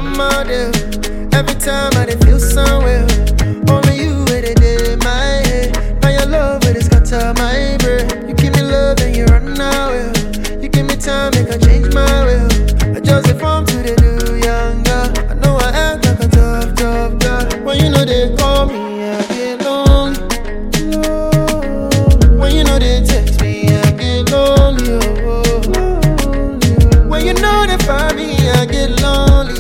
normal deal. Every time I dey feel somewhere, only you with it in my head. Now your love with it scatter my brain. You give me love and you run away. You give me time, make I change my will. I just inform to the do younger. I know I act like a tough guy. When you know they call me, I get lonely. When you know they text me, I get lonely. When you know they find me, I get lonely.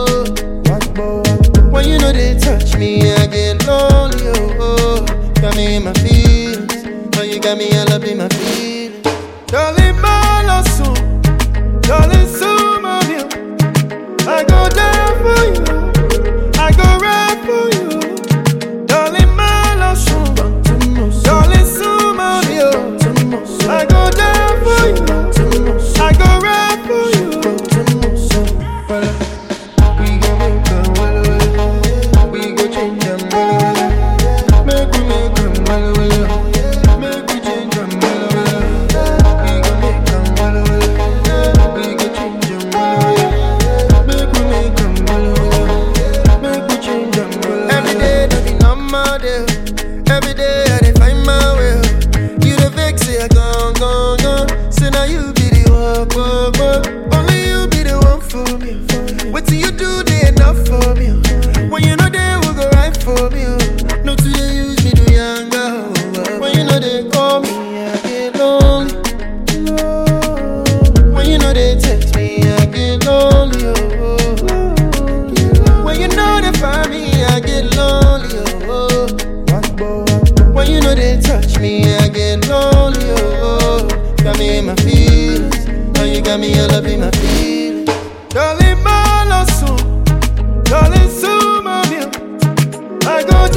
When you know they touch me, I get lonely. Got me in my feelings. Oh, you got me all up in my feelings. Darling, my love soon. Darling, soon, my dear. I go down for you. I go right for you. Darling, my love soon. Darling, soon, my dear. I go down for you. I go right for you. We go make them well. We go change them well. Make them well. Make we change them well. We go make them well. We go change them well. Make we make them well. Make we change them well. Every day that be normal day. Every day I dey find my way. You the vex, say I gone. Say now you be the one. Only you be the one for me. What till you do they enough for me? When you know they will go right for me. No till they use me to younger. When you know they call me, I get lonely. When you know they text me, I get lonely. When you know they find me, I get lonely. When you know they touch me, I get lonely. Got me in my feelings. Now you got me all up in my feelings. Darling, my love soon. Darling, soon, my dear. I go